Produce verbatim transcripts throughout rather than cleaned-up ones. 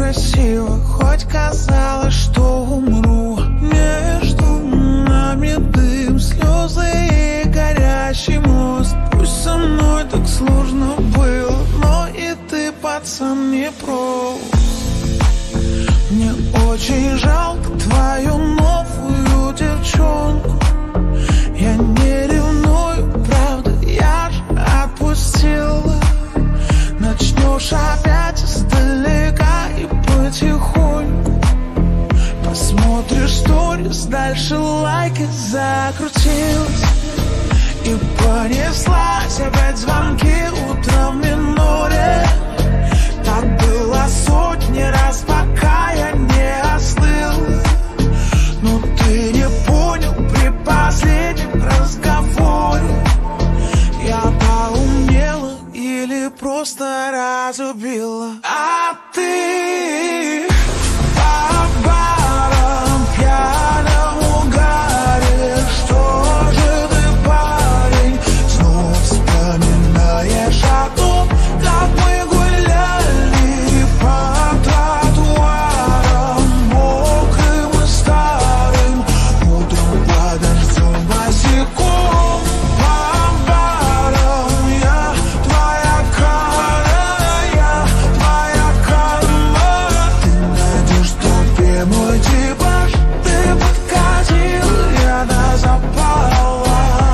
красиво, хоть казалось, что умру. Между нами дым, слезы и горящий мост. Пусть со мной так сложно было, но и ты, пацан, не прост. Мне очень жалко твою новую девчонку. Я не ревную, правда, я же отпустила. Начнешь опять издалека и потихоньку посмотришь сторис, дальше лайки, закрутилась и понеслась опять звонки утром в миноре. Так было сотни раз, пока я не остыл. Но ты не понял при последнем разговоре. Я поумнела или просто разубила. А ты по барам пьяном угаре. Что же ты, парень, снова вспоминаешь о том, как мы гуляли по тротуарам мокрым и старым, утром под дождем босиком. По барам я твоя кара, я твоя карма. Ты найдешь в толпе мой типаж. Ты подкатил, я до запала.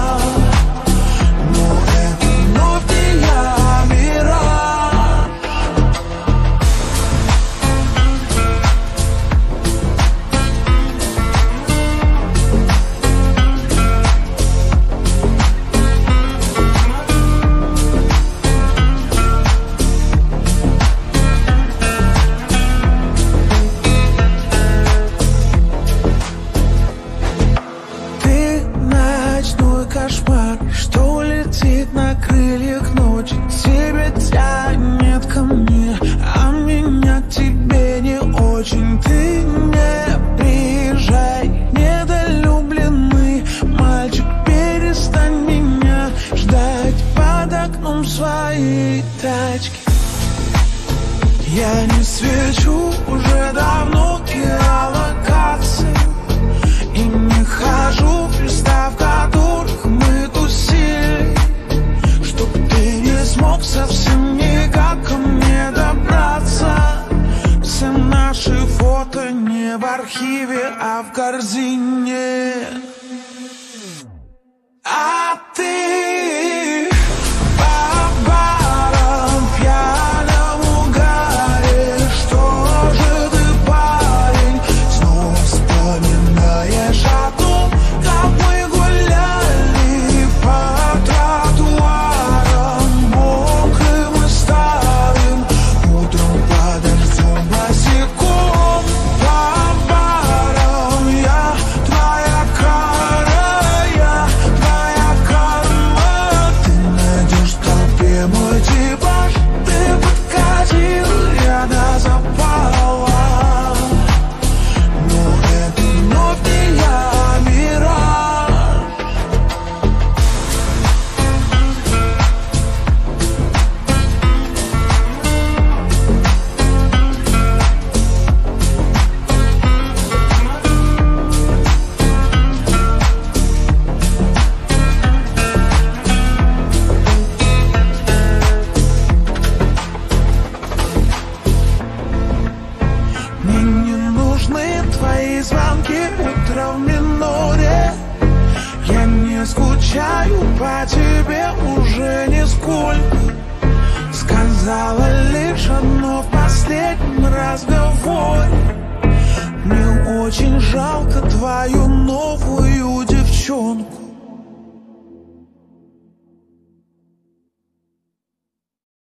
Но это вновь не я, мираж. Ты ночной кошмар, что летит на крыльях ночи. Тебя тянет ко мне, а меня к тебе не очень. Ты не приезжай, недолюбленный мальчик, перестань меня ждать под окном своей тачки. Я не свечу уже давно геолокации и не хожу в места, в которых мы тусили, чтоб ты не смог совсем никак ко мне добраться. Все наши фото не в архиве, а в корзине. А ты по барам пьяном угаре. Что же ты, парень, снова вспоминаешь о том, как мы гуляли по тротуарам мокрым и старым, утром под дождем босиком. По барам я твоя кара, я твоя карма. Ты найдешь в толпе мой типаж. Ты подкатил, я до запала. Но это вновь не я, мираж. Мне не нужны твои звонки утром в миноре. Я не скучаю по тебе уже нисколько. Сказала лишь одно в последнем разговоре. Мне очень жалко твою новую девчонку.